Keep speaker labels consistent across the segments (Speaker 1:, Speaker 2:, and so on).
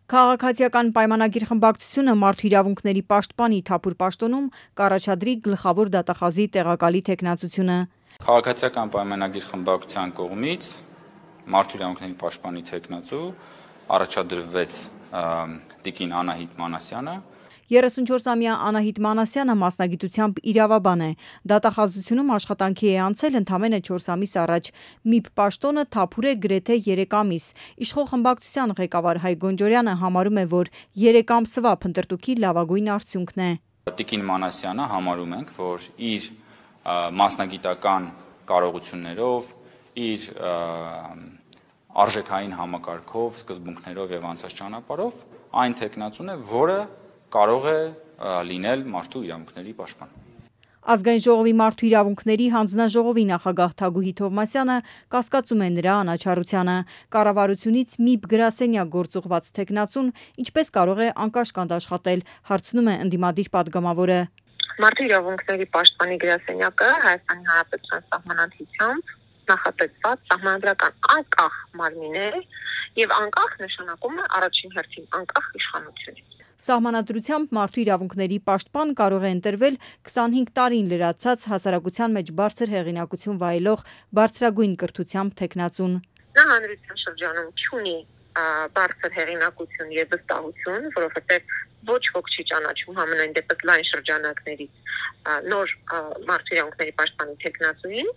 Speaker 1: Քաղաքացիական պայմանագիր խմբակցությունը մարդու իրավունքների պաշտպանի Թափուր պաշտոնում կառաջադրի գլխավոր դատախազի տեղակալի թեկնածությունը։
Speaker 2: Քաղաքացիական պայմանագիր խմբակցության կողմից մարդու իրավունքների պաշտպանի թեկնածու առաջադրվեց տիկին Անահիտ Մանասյանը։
Speaker 1: 34-ամյա Անահիտ Մանասյանը մասնագիտությամբ իրավաբան է։ Դատախազությունում աշխատանքի է անցել ընդամենը 4 ամիս առաջ։ ՄԻՊ պաշտոնը Թափուր է գրեթե 3 ամիս։ Իշխող խմբակցության ղեկավար Հայ Գոնջորյանը համարում է, որ 3 ամսվա փնտրտուքի լավագույն արդյունքն է։
Speaker 2: Տիկին Մանասյանը համարում ենք, որ իր մասնագիտական կարողություններով, իր արժեքային համակարգով, սկզբունքներով եւ անցած ճանապարհով այն թեկնածուն է, որը կարող է լինել մարդու իրավունքների պաշտպան։
Speaker 1: Ազգային ժողովի մարդու իրավունքների հանձնաժողովի նախագահ Թագուհի Թովմասյանը կասկածում է նրա անաչառությանը։ Կառավարությունից ՄԻՊ գրասենյակ գործուղված թեկնածուն ինչպես կարող է անկաշկանդ աշխատել, հարցնում է ընդդիմադիր падգամավորը։
Speaker 3: Մարդու իրավունքների պաշտպանի գրասենյակը Հայաստանի Հանրապետության սահմանադրությամբ նախատեսված սահմանադրական անկախ մարմին է եւ անկախ նշանակում է առաջին հերթին անկախ իշխանություն։
Speaker 1: Սահմանադրությամբ մարդու իրավունքների պաշտպան կարող է ընտրվել 25 տարին լրացած հասարակության մեջ բարձր հեղինակություն վայելող բարձրագույն կրթությամբ թեկնածուն։
Speaker 3: Նա հանրության շրջանում չունի բարձր հեղինակություն եւ վստահություն, որովհետեւ ոչ ոք չի ճանաչում համենայն դեպս լայն շրջանակներից նոր մարդու իրավունքների պաշտպանի թեկնածուին,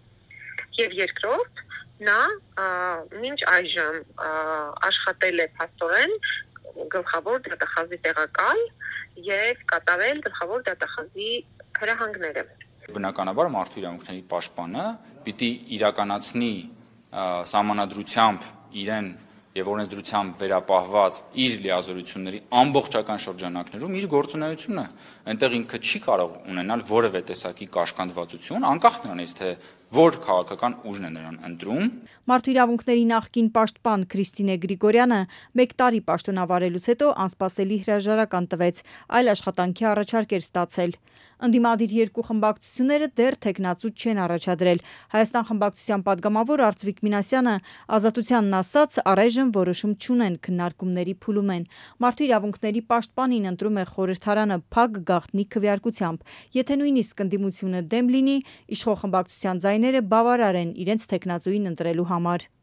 Speaker 3: եւ երկրորդ նա մինչ այժմ աշխատել է փաստորեն գլխավոր դատախազի տեղակալ եւ կատարել գլխավոր դատախազի հրահանգները։
Speaker 2: Բնականաբար մարդու իրավունքների պաշտպանը պիտի իրականացնի սահմանադրությամբ իրեն եւ օրենսդրությամբ վերապահված իր լիազորությունների ամբողջական շրջանակներում իր գործունեությունը, այնտեղ ինքը չի կարող ունենալ որևէ տեսակի կաշկանդվածություն, անկախ նրանից թե որ քաղաքական ուժն է նրան ընտրում։
Speaker 1: Մարդու իրավունքների նախկին պաշտպան Քրիստինե Գրիգորյանը 1 տարի պաշտոնավարելուց հետո անսպասելի հրաժարական տվեց, այլ աշխատանքի առաջարկ էր ստացել։ Ընդդիմադիր երկու խմբակցությունները դեռ թեկնածու չեն առաջադրել։ Հայաստան խմբակցության падգամավոր Արծվիկ Մինասյանը Ազատությանն ասաց, առայժմ որոշում չունեն, քննարկումների փուլում են։ Մարդու իրավունքների պաշտպանին ընտրում է խորհրդարանը փակ գաղտնի քվեարկությամբ։ Եթե նույնիսկ ընդդիմությունը դեմ լինի, իշխող խմբակցության ձայները բավարար են իրենց թեկնածուին ընտրելու համար։